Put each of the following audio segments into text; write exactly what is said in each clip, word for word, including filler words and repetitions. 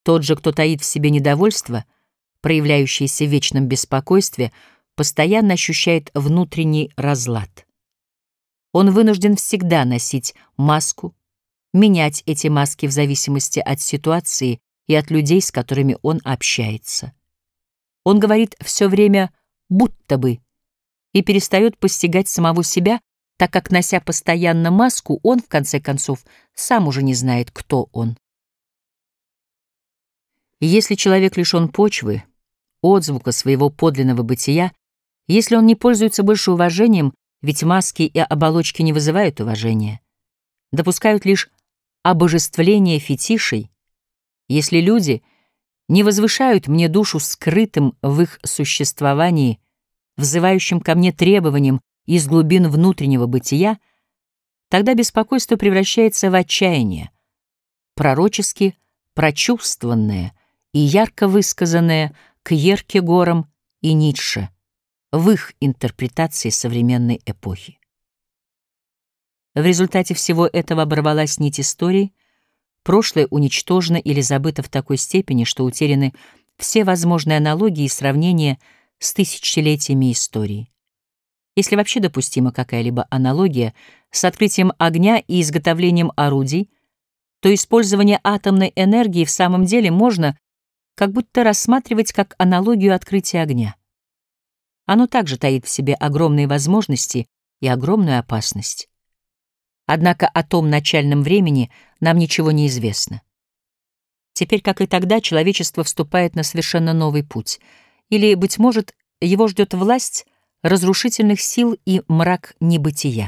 Тот же, кто таит в себе недовольство, проявляющееся в вечном беспокойстве, постоянно ощущает внутренний разлад. Он вынужден всегда носить маску, менять эти маски в зависимости от ситуации и от людей, с которыми он общается. Он говорит все время «будто бы» и перестает постигать самого себя, так как, нося постоянно маску, он, в конце концов, сам уже не знает, кто он. И если человек лишен почвы, отзвука своего подлинного бытия, если он не пользуется больше уважением, ведь маски и оболочки не вызывают уважения, допускают лишь обожествление фетишей, если люди не возвышают мне душу скрытым в их существовании, взывающим ко мне требованием из глубин внутреннего бытия, тогда беспокойство превращается в отчаяние, пророчески прочувствованное и ярко высказанное Кьеркегором и Ницше в их интерпретации современной эпохи. В результате всего этого оборвалась нить истории, прошлое уничтожено или забыто в такой степени, что утеряны все возможные аналогии и сравнения с тысячелетиями истории. Если вообще допустима какая-либо аналогия с открытием огня и изготовлением орудий, то использование атомной энергии в самом деле можно как будто рассматривать как аналогию открытия огня. Оно также таит в себе огромные возможности и огромную опасность. Однако о том начальном времени нам ничего не известно. Теперь, как и тогда, человечество вступает на совершенно новый путь. Или, быть может, его ждет власть разрушительных сил и мрак небытия.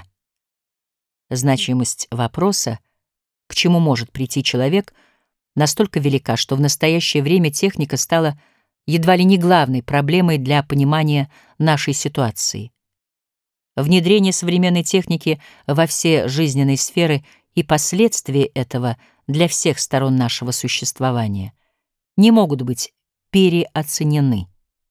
Значимость вопроса, к чему может прийти человек, настолько велика, что в настоящее время техника стала едва ли не главной проблемой для понимания нашей ситуации. Внедрение современной техники во все жизненные сферы и последствия этого для всех сторон нашего существования не могут быть переоценены.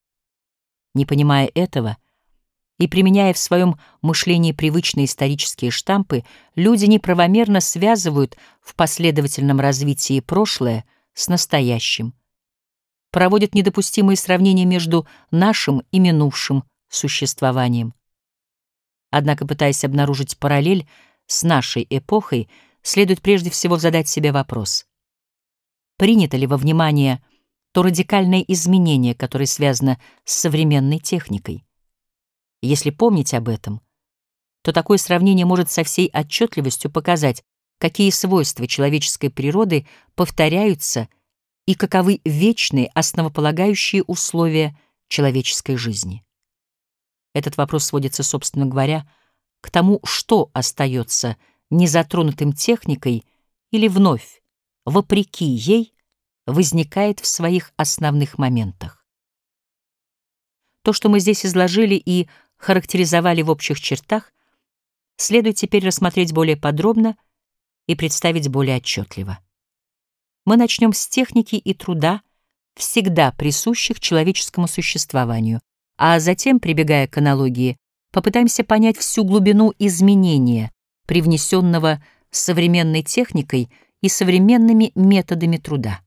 Не понимая этого и применяя в своем мышлении привычные исторические штампы, люди неправомерно связывают в последовательном развитии прошлое с настоящим, проводят недопустимые сравнения между нашим и минувшим существованием. Однако, пытаясь обнаружить параллель с нашей эпохой, следует прежде всего задать себе вопрос: принято ли во внимание то радикальное изменение, которое связано с современной техникой? Если помнить об этом, то такое сравнение может со всей отчетливостью показать, какие свойства человеческой природы повторяются и каковы вечные основополагающие условия человеческой жизни. Этот вопрос сводится, собственно говоря, к тому, что остается незатронутым техникой или вновь, вопреки ей, возникает в своих основных моментах. То, что мы здесь изложили и характеризовали в общих чертах, следует теперь рассмотреть более подробно и представить более отчетливо. Мы начнем с техники и труда, всегда присущих человеческому существованию, а затем, прибегая к аналогии, попытаемся понять всю глубину изменения, привнесенного современной техникой и современными методами труда.